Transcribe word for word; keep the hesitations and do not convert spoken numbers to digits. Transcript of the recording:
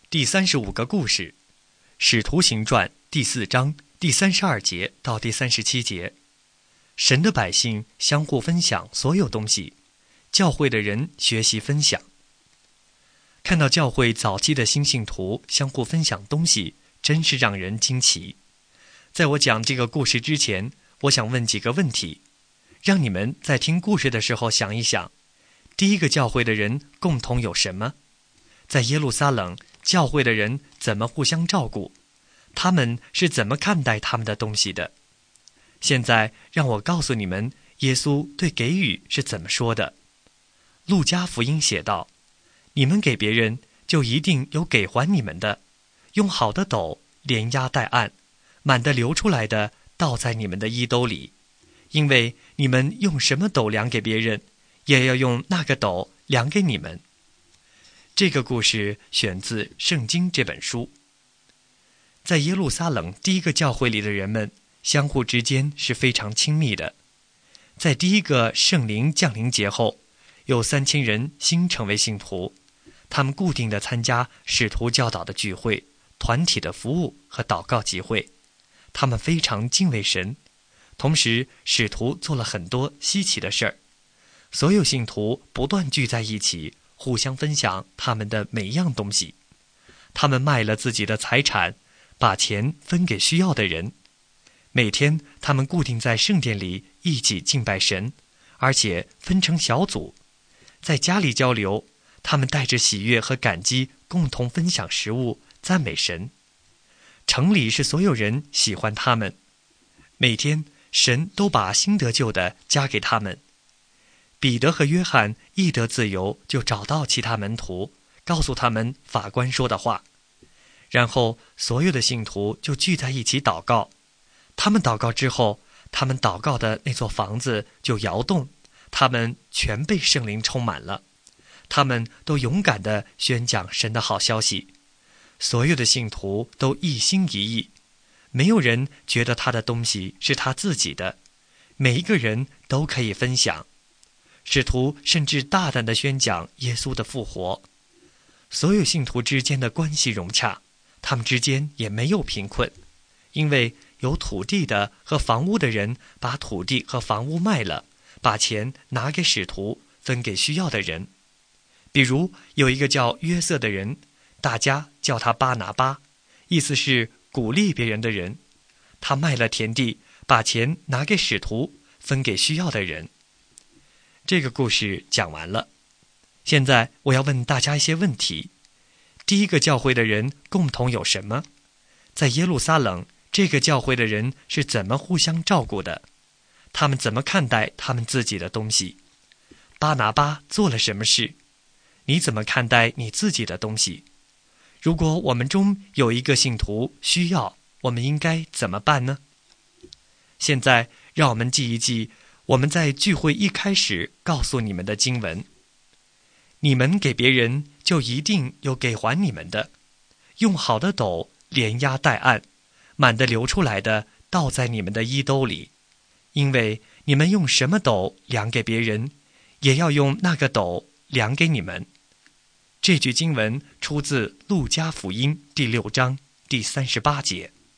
第三十五个故事，《使徒行传》第四章第三十二节到第三十七节。神的百姓相互分享所有东西，教会的人学习分享。看到教会早期的新信徒相互分享东西，真是让人惊奇。在我讲这个故事之前，我想问几个问题，让你们在听故事的时候想一想：第一个教会的人共同有什么？在耶路撒冷，教会的人怎么互相照顾？他们是怎么看待他们的东西的？现在让我告诉你们，耶稣对给予是怎么说的。路加福音写道：你们给别人，就一定有给还你们的，用好的斗连压带按，满的流出来的倒在你们的衣兜里，因为你们用什么斗量给别人，也要用那个斗量给你们。这个故事选自《圣经》这本书。在耶路撒冷第一个教会里的人们，相互之间是非常亲密的。在第一个圣灵降临节后，有三千人新成为信徒，他们固定地参加使徒教导的聚会、团体的服务和祷告集会。他们非常敬畏神，同时使徒做了很多稀奇的事儿。所有信徒不断聚在一起，互相分享他们的每样东西。他们卖了自己的财产，把钱分给需要的人。每天他们固定在圣殿里一起敬拜神，而且分成小组，在家里交流。他们带着喜悦和感激共同分享食物，赞美神。城里是所有人喜欢他们，每天神都把新得救的加给他们。彼得和约翰一得自由，就找到其他门徒，告诉他们法官说的话。然后所有的信徒就聚在一起祷告。他们祷告之后，他们祷告的那座房子就摇动，他们全被圣灵充满了。他们都勇敢地宣讲神的好消息。所有的信徒都一心一意，没有人觉得他的东西是他自己的，每一个人都可以分享。使徒甚至大胆地宣讲耶稣的复活。所有信徒之间的关系融洽，他们之间也没有贫困，因为有土地的和房屋的人把土地和房屋卖了，把钱拿给使徒，分给需要的人。比如有一个叫约瑟的人，大家叫他巴拿巴，意思是鼓励别人的人。他卖了田地，把钱拿给使徒，分给需要的人。这个故事讲完了。现在我要问大家一些问题。第一个教会的人共同有什么？在耶路撒冷，这个教会的人是怎么互相照顾的？他们怎么看待他们自己的东西？巴拿巴做了什么事？你怎么看待你自己的东西？如果我们中有一个信徒需要，我们应该怎么办呢？现在让我们记一记我们在聚会一开始告诉你们的经文：你们给别人，就一定有给还你们的，用好的斗连压带按，满的流出来的倒在你们的衣兜里，因为你们用什么斗量给别人，也要用那个斗量给你们。这句经文出自路加福音第六章第三十八节。